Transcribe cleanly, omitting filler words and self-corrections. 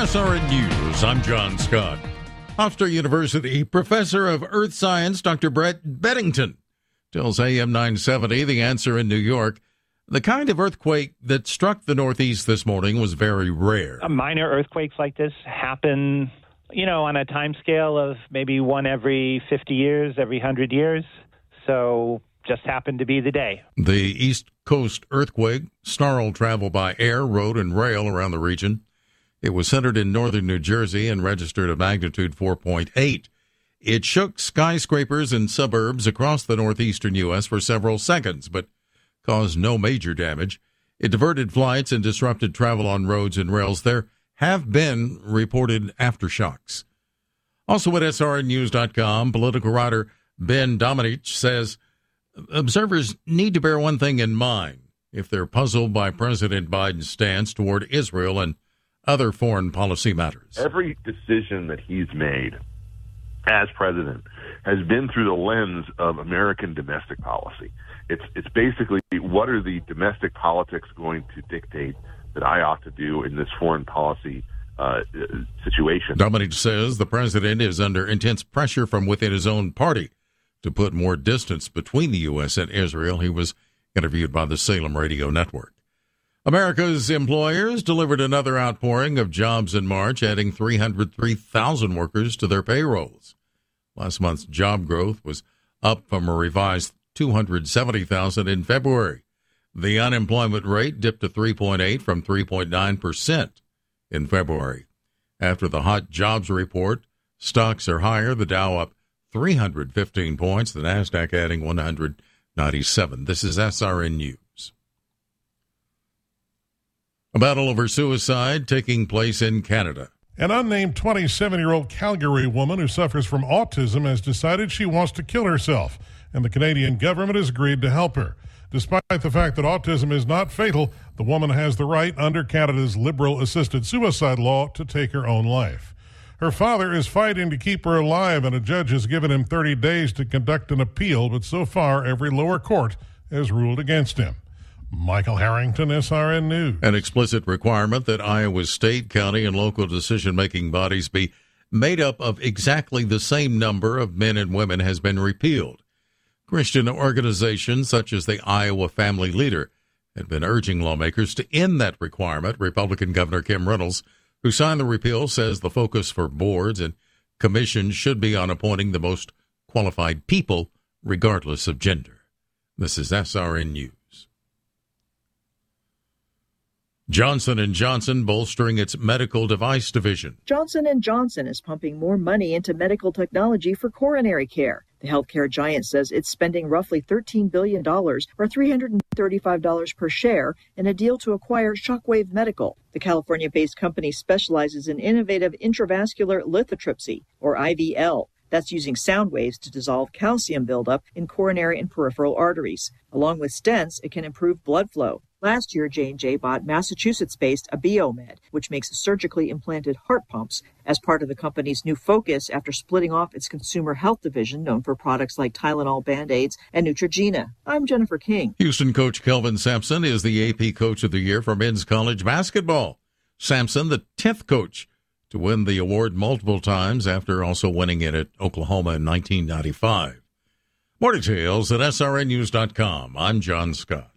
SRN News, I'm John Scott. Hofstra University professor of earth science, Dr. Brett Beddington, tells AM 970 The Answer in New York, the kind of earthquake that struck the Northeast this morning was very rare. Minor earthquakes like this happen, on a time scale of maybe one every 50 years, every 100 years. So just happened to be the day. The East Coast earthquake snarled travel by air, road, and rail around the region. It was centered in northern New Jersey and registered a magnitude 4.8. It shook skyscrapers and suburbs across the northeastern U.S. for several seconds, but caused no major damage. It diverted flights and disrupted travel on roads and rails. There have been reported aftershocks. Also at SRNnews.com, political writer Ben Domenech says observers need to bear one thing in mind if they're puzzled by President Biden's stance toward Israel and other foreign policy matters. Every decision that he's made as president has been through the lens of American domestic policy. It's basically, what are the domestic politics going to dictate that I ought to do in this foreign policy situation? Domenech says the president is under intense pressure from within his own party to put more distance between the U.S. and Israel. He was interviewed by the Salem Radio Network. America's employers delivered another outpouring of jobs in March, adding 303,000 workers to their payrolls. Last month's job growth was up from a revised 270,000 in February. The unemployment rate dipped to 3.8 from 3.9% in February. After the hot jobs report, stocks are higher, the Dow up 315 points, the Nasdaq adding 197. This is SRN News. A battle over suicide taking place in Canada. An unnamed 27-year-old Calgary woman who suffers from autism has decided she wants to kill herself, and the Canadian government has agreed to help her. Despite the fact that autism is not fatal, the woman has the right under Canada's liberal-assisted suicide law to take her own life. Her father is fighting to keep her alive, and a judge has given him 30 days to conduct an appeal, but so far every lower court has ruled against him. Michael Harrington, SRN News. An explicit requirement that Iowa's state, county, and local decision-making bodies be made up of exactly the same number of men and women has been repealed. Christian organizations such as the Iowa Family Leader had been urging lawmakers to end that requirement. Republican Governor Kim Reynolds, who signed the repeal, says the focus for boards and commissions should be on appointing the most qualified people, regardless of gender. This is SRN News. Johnson & Johnson bolstering its medical device division. Johnson & Johnson is pumping more money into medical technology for coronary care. The healthcare giant says it's spending roughly $13 billion, or $335 per share, in a deal to acquire Shockwave Medical. The California-based company specializes in innovative intravascular lithotripsy, or IVL. That's using sound waves to dissolve calcium buildup in coronary and peripheral arteries. Along with stents, it can improve blood flow. Last year, J&J bought Massachusetts-based Abiomed, which makes surgically implanted heart pumps, as part of the company's new focus after splitting off its consumer health division known for products like Tylenol Band-Aids and Neutrogena. I'm Jennifer King. Houston coach Kelvin Sampson is the AP Coach of the Year for men's college basketball. Sampson, the 10th coach to win the award multiple times after also winning it at Oklahoma in 1995. More details at srnnews.com. I'm John Scott.